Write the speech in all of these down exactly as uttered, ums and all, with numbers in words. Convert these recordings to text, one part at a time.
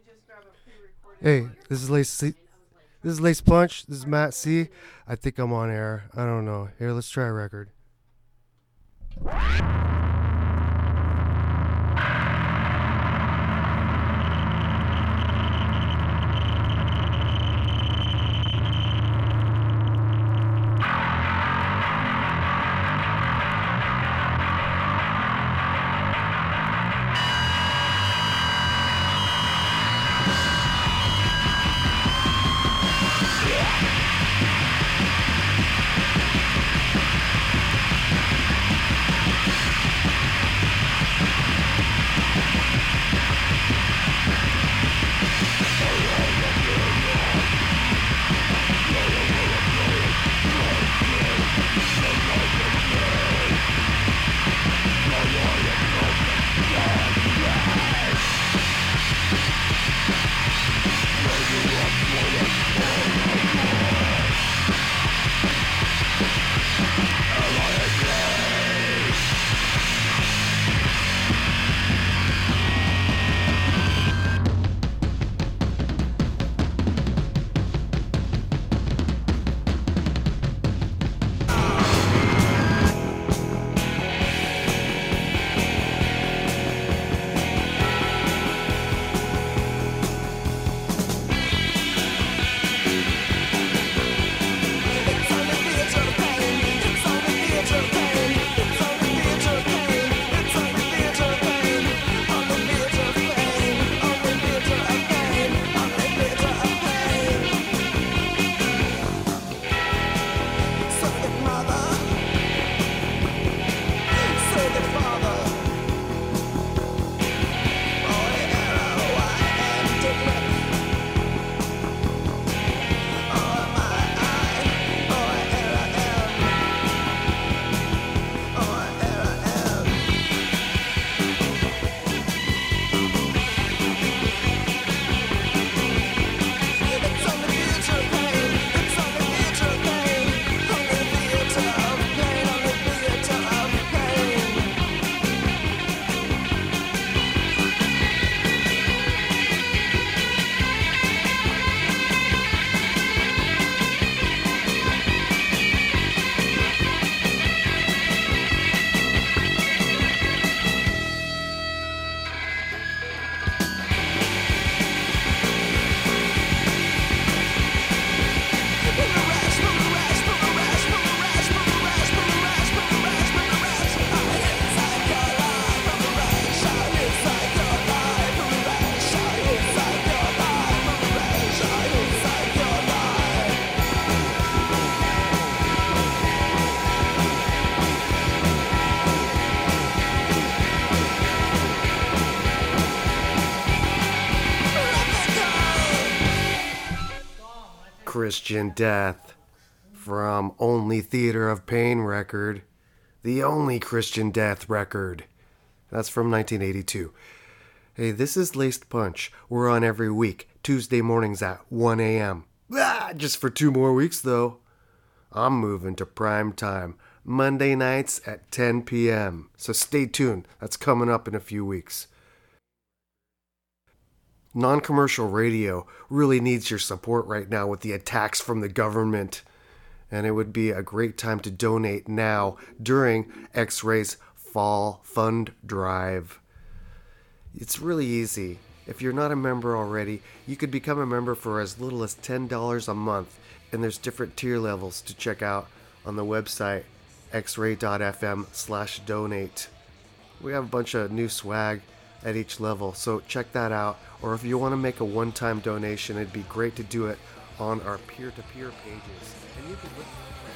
Hey, this is Lace C. This is Lace Punch. This is Matt C. I think I'm on air. I don't know. Here, let's try a record. Christian Death from Only Theater of Pain record, the only Christian Death record. That's from nineteen eighty-two. Hey, this is Laced Punch. We're on every week, Tuesday mornings at one a.m. Ah, just for two more weeks, though. I'm moving to prime time, Monday nights at ten p.m. So stay tuned. That's coming up in a few weeks. Non-commercial radio really needs your support right now with the attacks from the government. And it would be a great time to donate now during X-Ray's Fall Fund Drive. It's really easy. If you're not a member already, you could become a member for as little as ten dollars a month. And there's different tier levels to check out on the website, xray.fm slash donate. We have a bunch of new swag at each level, so check that out. Or if you want to make a one-time donation, it'd be great to do it on our peer-to-peer pages. And you can look.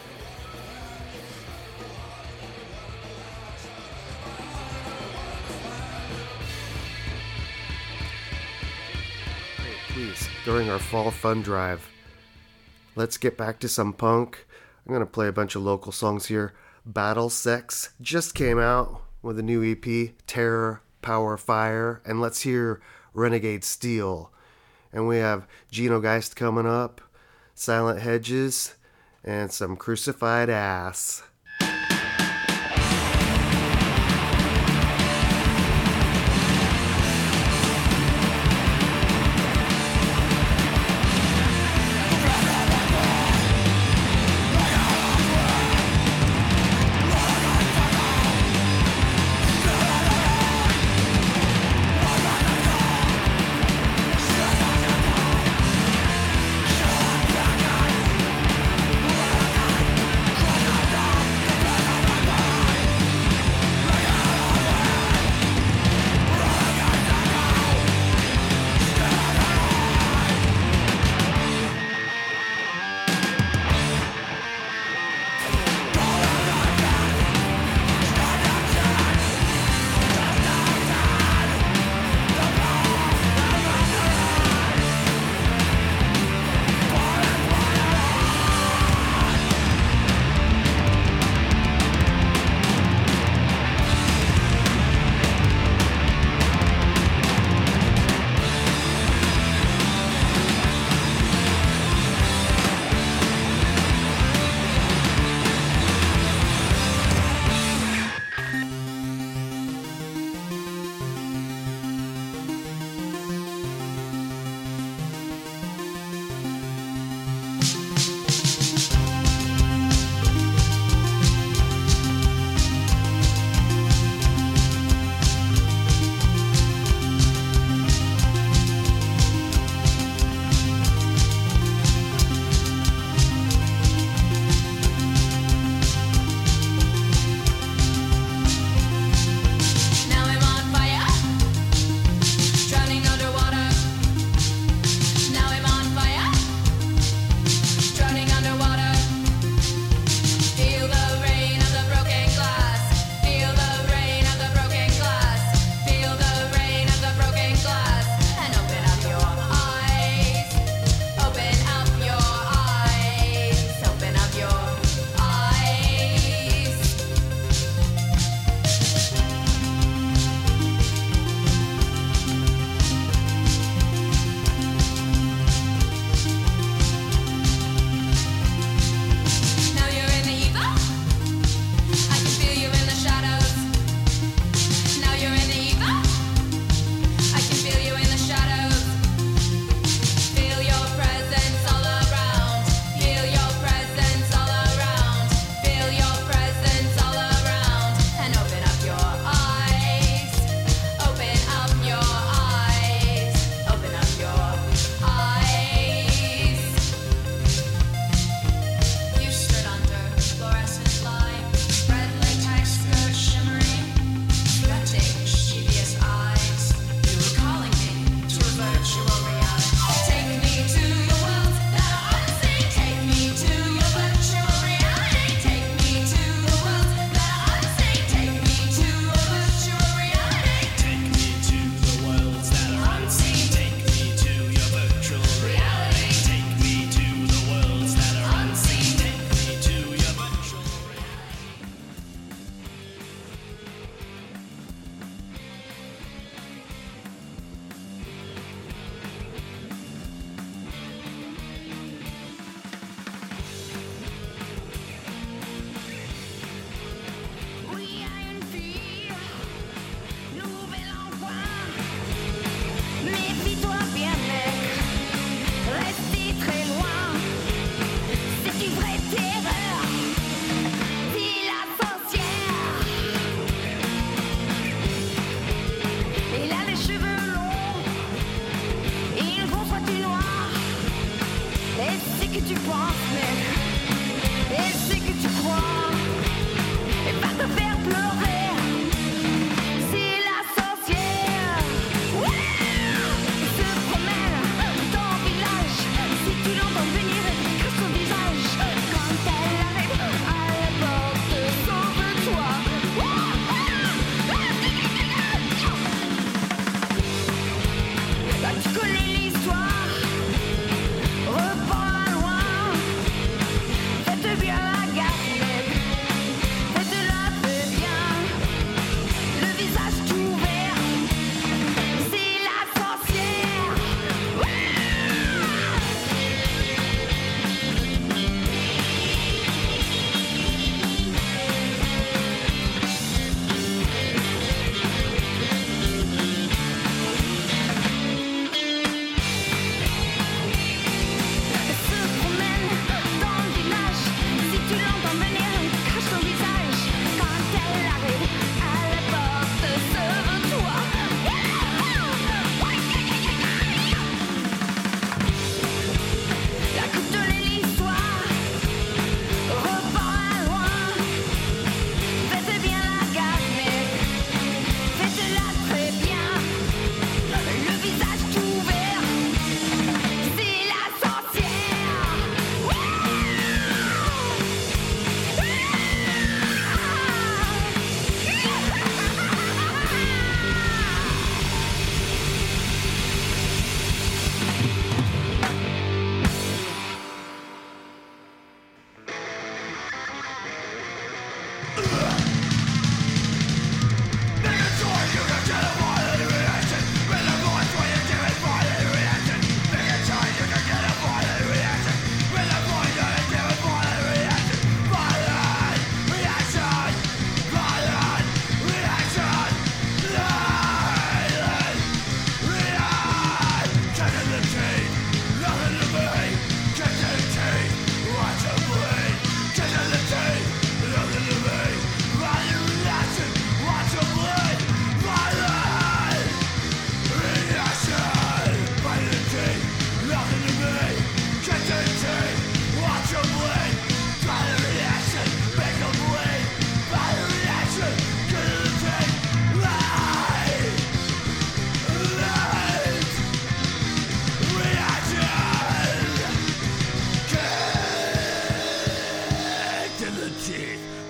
Hey, please, during our fall fun drive, let's get back to some punk. I'm going to play a bunch of local songs here. Battle Sex just came out with a new E P, Terror, Power, Fire, and let's hear Renegade Steel. And we have Gino Geist coming up, Silent Hedges, and some Crucified Ass.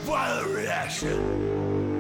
violent reaction.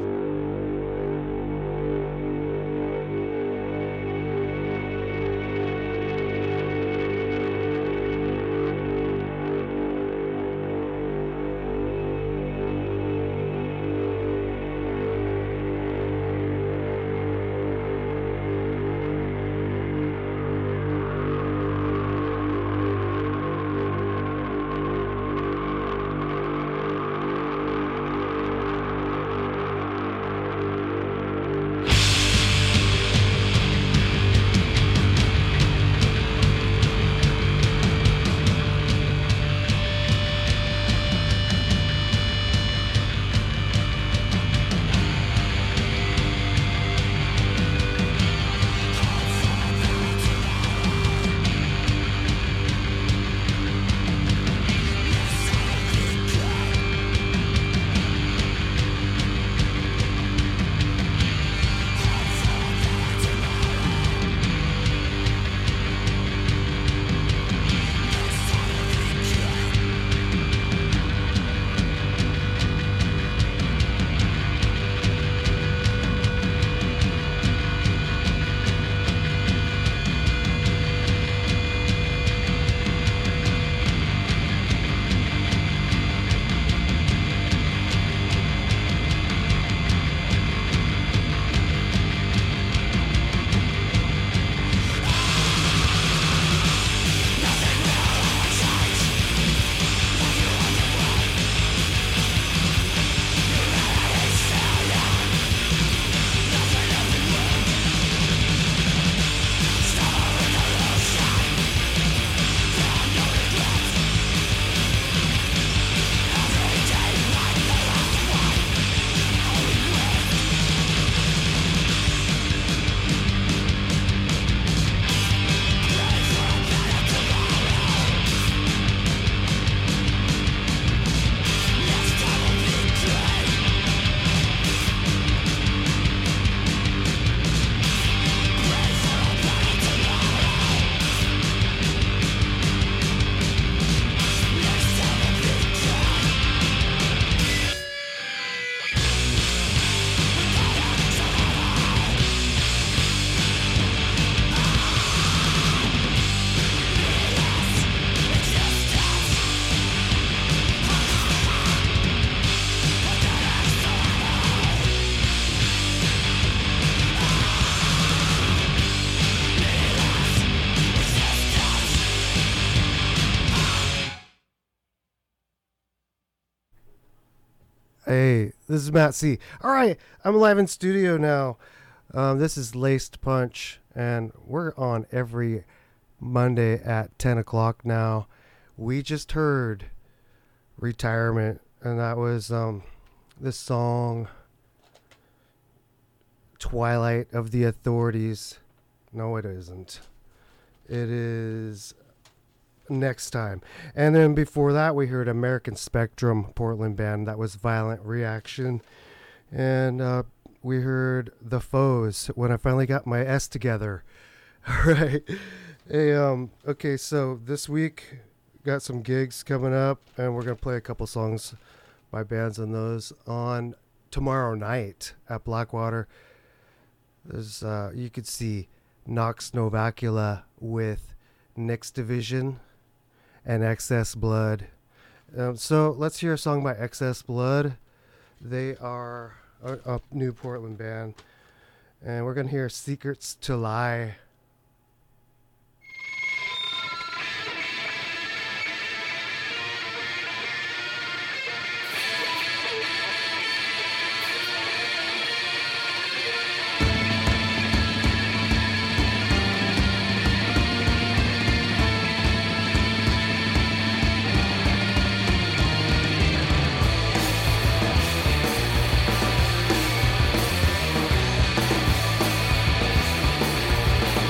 Hey, this is Matt C. All right, I'm live in studio now. Um, this is Laced Punch, and we're on every Monday at ten o'clock now. We just heard Retirement, and that was um, this song, Twilight of the Authorities. No, it isn't. It is Next Time. And then before that, we heard American Spectrum, Portland band. That was Violent Reaction. And uh, we heard The Foes, When I Finally Got My S Together. All right. Hey, um, okay, so this week, got some gigs coming up, and we're going to play a couple songs by bands on those on tomorrow night at Blackwater. There's, uh, you could see Nox Novacula with Next Division and Excess Blood. Um, so let's hear a song by Excess Blood. They are a, a new Portland band, and we're going to hear Secrets to Lie. We'll be right back.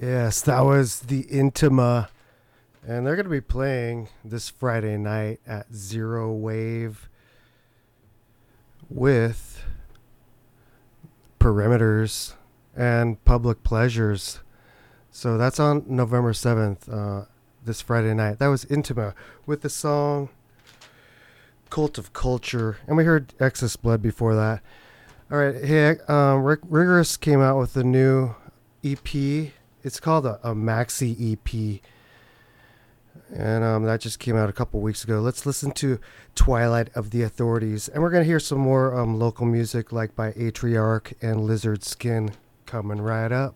Yes, that was the Intima, and they're going to be playing this Friday night at Zero Wave with Perimeters and Public Pleasures. So that's on November seventh, uh, this Friday night. That was Intima with the song Cult of Culture, and we heard Excess Blood before that. All right, hey, um, Rig- Rigorous came out with a new E P. It's called a, a maxi E P, and um, that just came out a couple weeks ago. Let's listen to Twilight of the Authorities, and we're going to hear some more um, local music like by Atriarch and Lizard Skin coming right up.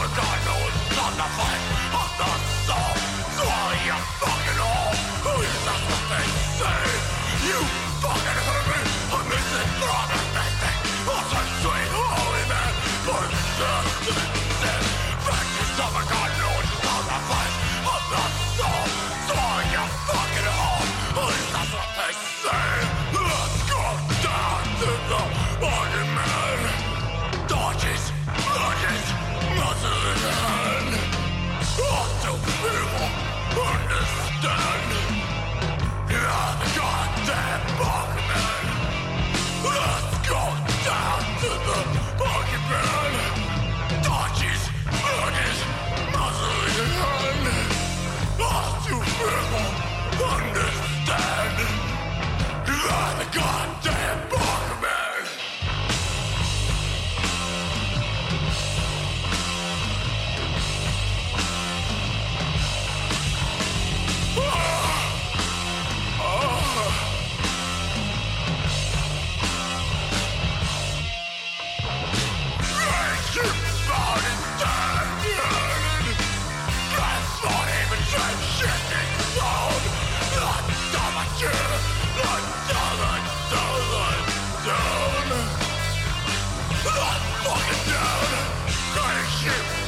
Fucking all, who is the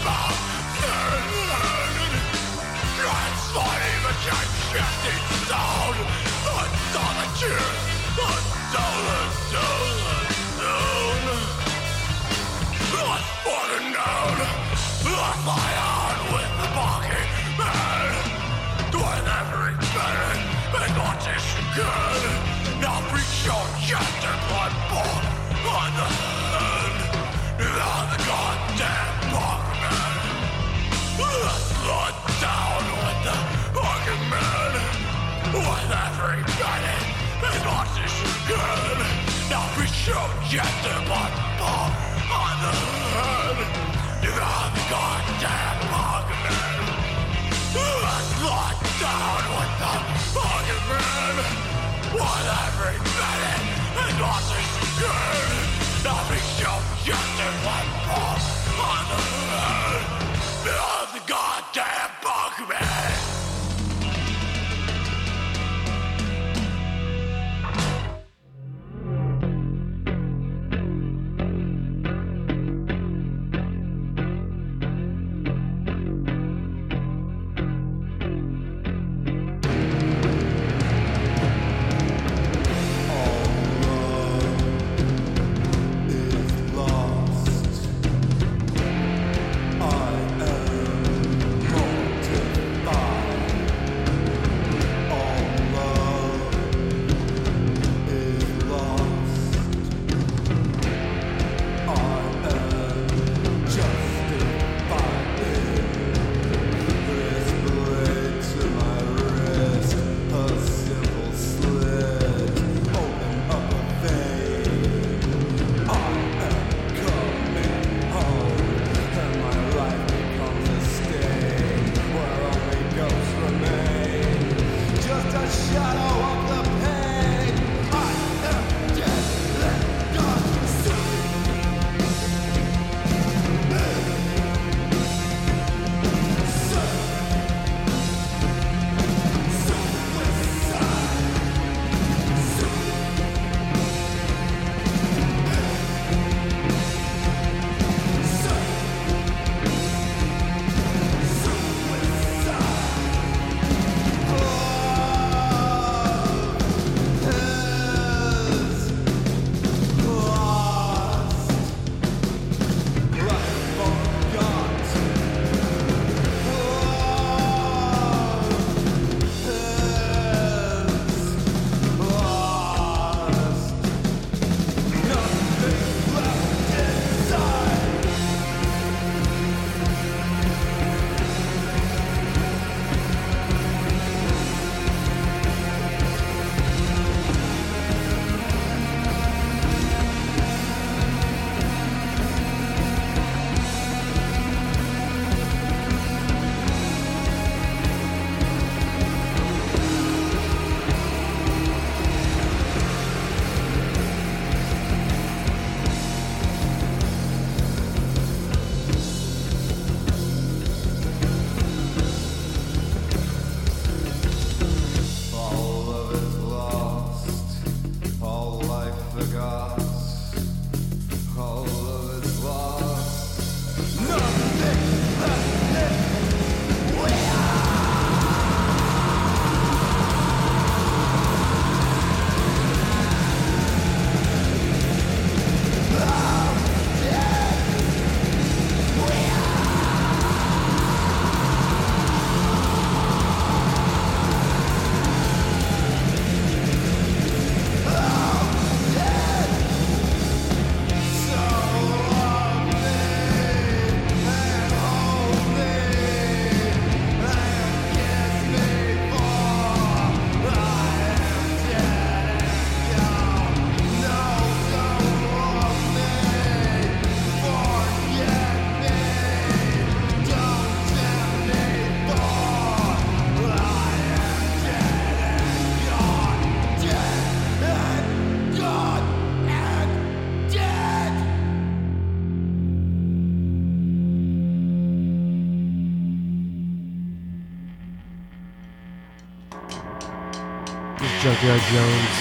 Junkyard Jones.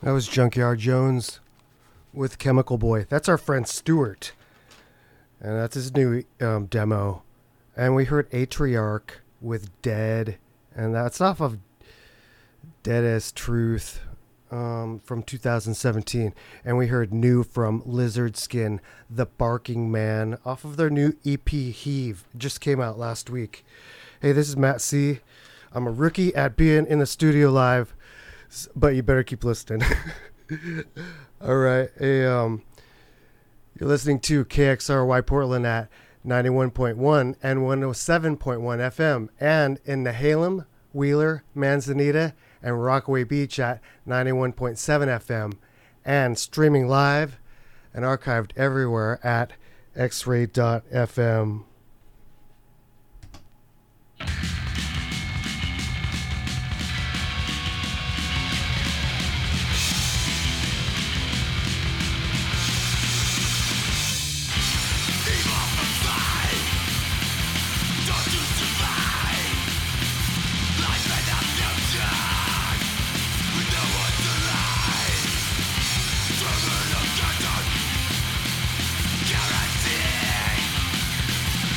That was Junkyard Jones with Chemical Boy. That's our friend Stuart. And that's his new um, demo. And we heard Atriarch with Dead. And that's off of Dead as Truth um, from two thousand seventeen. And we heard new from Lizard Skin, The Barking Man, off of their new E P Heave. It just came out last week. Hey, this is Matt C. I'm a rookie at being in the studio live, but you better keep listening. All right. Hey, um, you're listening to K X R Y Portland at ninety-one point one and one oh seven point one F M, and in Nehalem, Wheeler, Manzanita, and Rockaway Beach at ninety-one point seven F M, and streaming live and archived everywhere at x ray dot f m. Guarantee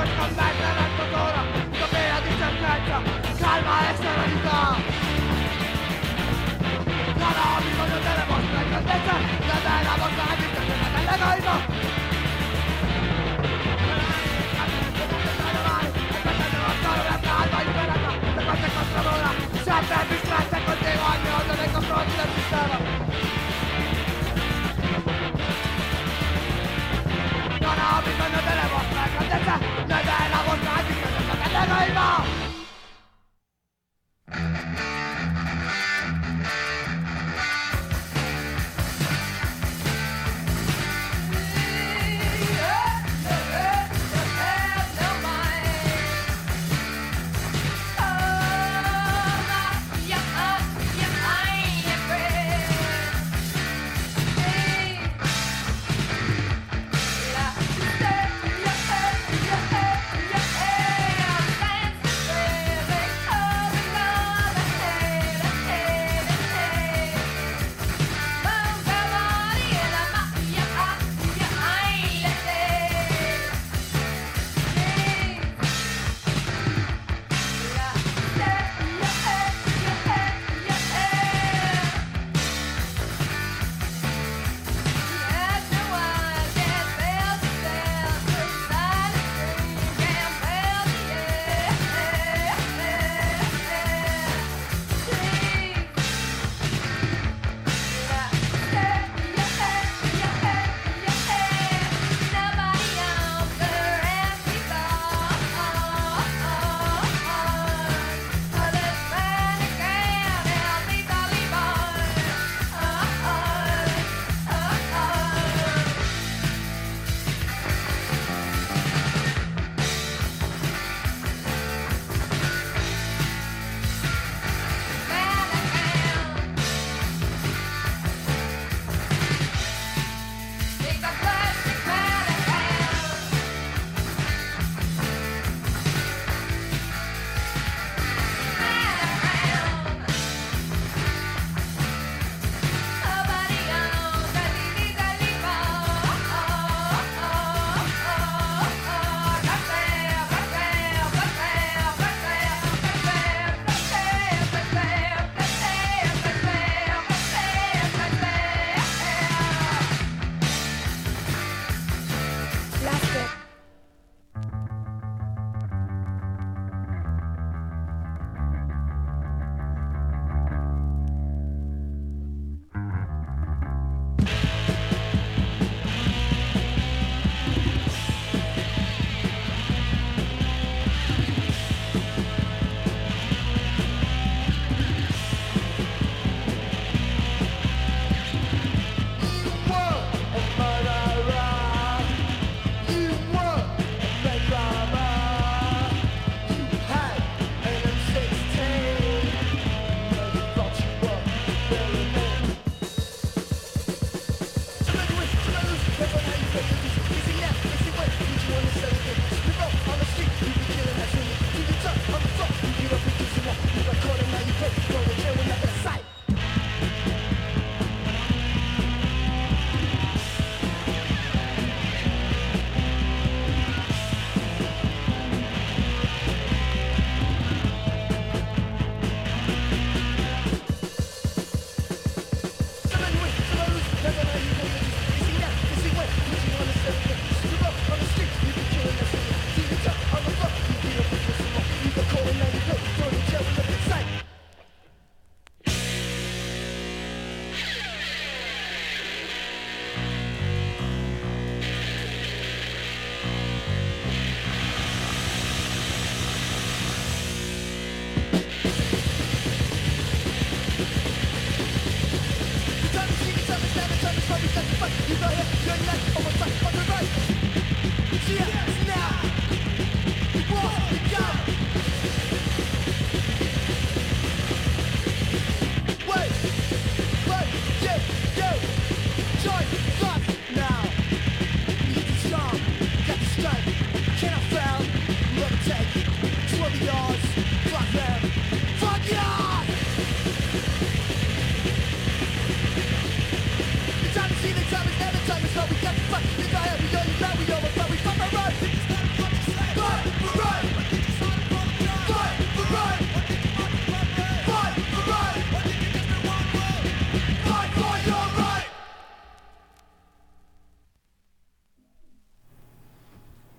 scommettere il futuro, utopia di certezza, calma e serenità. Non ho bisogno delle vostre grandezze, né della vostra esistenza, dell'egoismo. Sempre distratta e continua ogni odio nei confronti del sistema. Non ho bisogno delle vostre grandezze, né della vostra esistenza, dell'egoismo.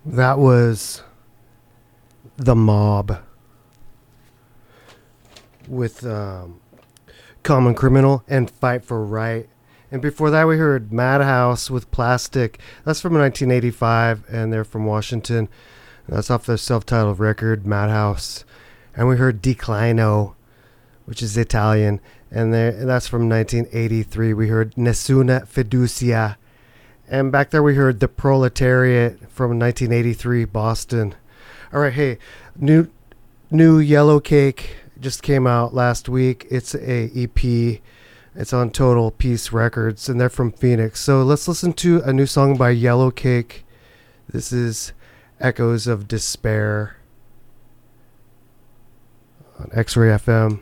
That was The Mob with um, Common Criminal and Fight for Right. And before that, we heard Madhouse with Plastic. That's from nineteen eighty-five, and they're from Washington. That's off their self-titled record, Madhouse. And we heard Declino, which is Italian, and that's from nineteen eighty-three. We heard Nessuna Fiducia. And back there we heard The Proletariat from nineteen eighty-three, Boston. All right, hey, new new Yellow Cake just came out last week. It's a E P. It's on Total Peace Records, and they're from Phoenix. So let's listen to a new song by Yellow Cake. This is Echoes of Despair on X-Ray F M.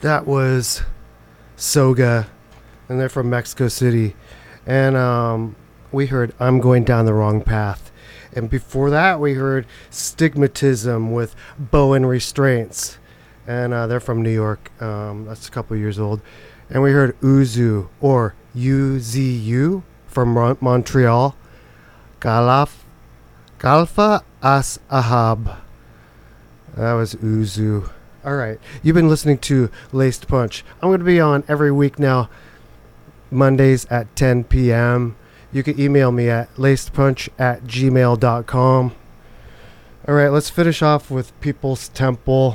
That was Soga, and they're from Mexico City. And um, we heard I'm Going Down the Wrong Path. And before that, we heard Stigmatism with Bow and Restraints. And uh, they're from New York. Um, that's a couple years old. And we heard Uzu, or U Z U, from Mon- Montreal. Galaf, Galfa As Ahab. That was Uzu. All right. You've been listening to Laced Punch. I'm going to be on every week now, Mondays at ten p.m. You can email me at lacedpunch at gmail dot com. All right, let's finish off with People's Temple.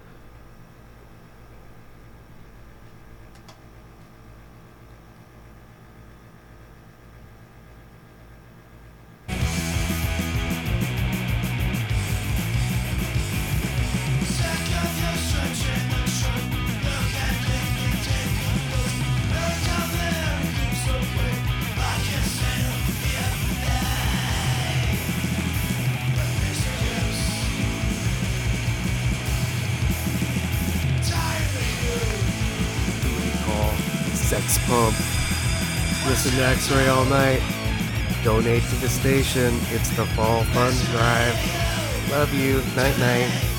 Sex Pump. Listen to X-Ray all night. Donate to the station. It's the Fall Fund Drive. Love you. Night night.